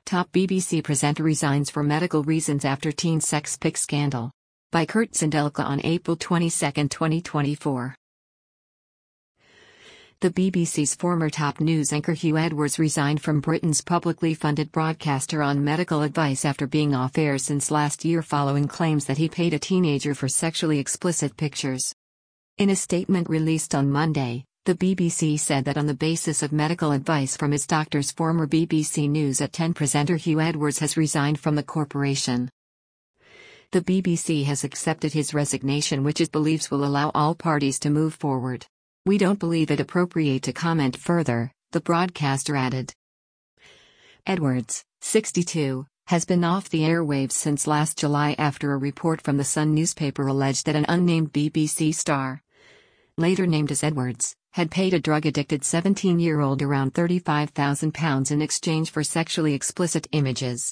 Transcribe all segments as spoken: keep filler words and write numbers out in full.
Top B B C presenter resigns for medical reasons after teen sex pic scandal. By Kurt Sindelka on April twenty-second, twenty twenty-four. The B B C's former top news anchor Huw Edwards resigned from Britain's publicly funded broadcaster on medical advice after being off-air since last year following claims that he paid a teenager for sexually explicit pictures. In a statement released on Monday, the B B C said that on the basis of medical advice from his doctors, former B B C News at ten presenter Huw Edwards has resigned from the corporation. The B B C has accepted his resignation, which it believes will allow all parties to move forward. We don't believe it appropriate to comment further, the broadcaster added. Edwards, sixty-two, has been off the airwaves since last July after a report from the Sun newspaper alleged that an unnamed B B C star, later named as Edwards, had paid a drug-addicted seventeen-year-old around thirty-five thousand pounds in exchange for sexually explicit images.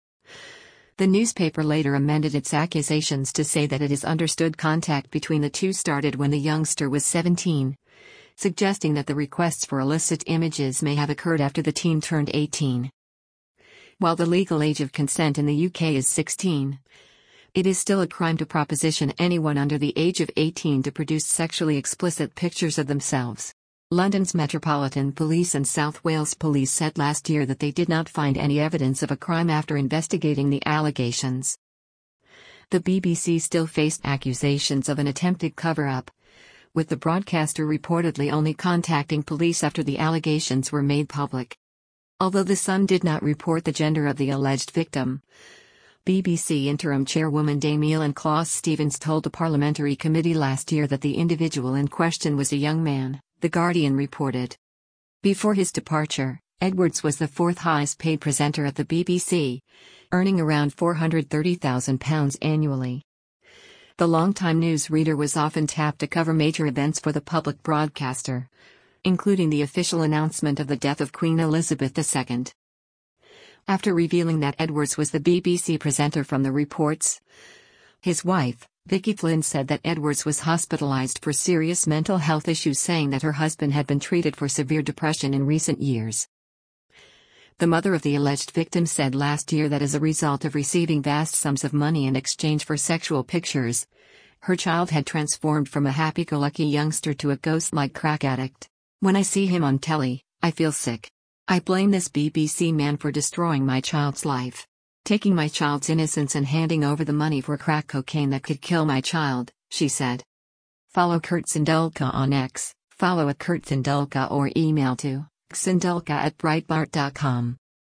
The newspaper later amended its accusations to say that it is understood contact between the two started when the youngster was seventeen, suggesting that the requests for illicit images may have occurred after the teen turned eighteen. While the legal age of consent in the U K is sixteen, it is still a crime to proposition anyone under the age of eighteen to produce sexually explicit pictures of themselves. London's Metropolitan Police and South Wales Police said last year that they did not find any evidence of a crime after investigating the allegations. The B B C still faced accusations of an attempted cover-up, with the broadcaster reportedly only contacting police after the allegations were made public. Although the Sun did not report the gender of the alleged victim, B B C interim chairwoman Dame Claus-Stevens told a parliamentary committee last year that the individual in question was a young man, The Guardian reported. Before his departure, Edwards was the fourth highest paid presenter at the B B C, earning around four hundred thirty thousand pounds annually. The longtime newsreader was often tapped to cover major events for the public broadcaster, including the official announcement of the death of Queen Elizabeth the Second. After revealing that Edwards was the B B C presenter from the reports, his wife, Vicky Flynn, said that Edwards was hospitalized for serious mental health issues, saying that her husband had been treated for severe depression in recent years. The mother of the alleged victim said last year that as a result of receiving vast sums of money in exchange for sexual pictures, her child had transformed from a happy-go-lucky youngster to a ghost-like crack addict. "When I see him on telly, I feel sick. I blame this B B C man for destroying my child's life. Taking my child's innocence and handing over the money for crack cocaine that could kill my child," she said. Follow Kurt Sindelka on X, follow at Kurt Sindelka or email to sindelka at breitbart dot com.